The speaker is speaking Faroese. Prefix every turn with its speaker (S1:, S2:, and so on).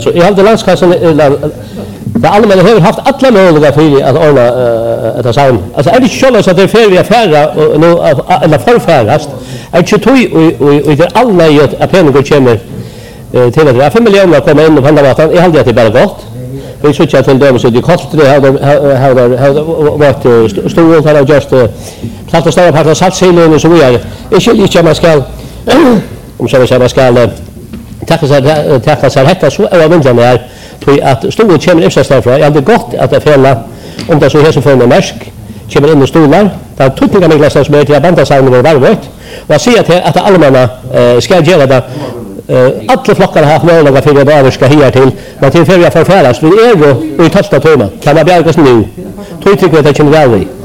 S1: Så jag hade landskassan det allmänna har haft alla möjliga för att ordna ett sån. Alltså är det själva så att det är fel vi affärer nu eller förfärast. Är inte och det alla ju att pengar kommer till att 5 miljoner kommer in på andra vatan. Jag hade det bara gott. Vi såg att till dem så det kostar det har varit stor har just klart att ställa på satsningen och så vidare. Inte man ska om så man ska tacka sig detta så är det väl för att stora kommer efter därför är det gott att det fälla om det så här så får man märsk kommer in i stolar där tutningar med glasar som är till banda sig med varvet och se att allmänna ska göra det alla flockar har möjlighet för det där ska här till men till för jag förfäras vi är ju i testa tema kan man bjälkas nu tror tycker att det kommer väl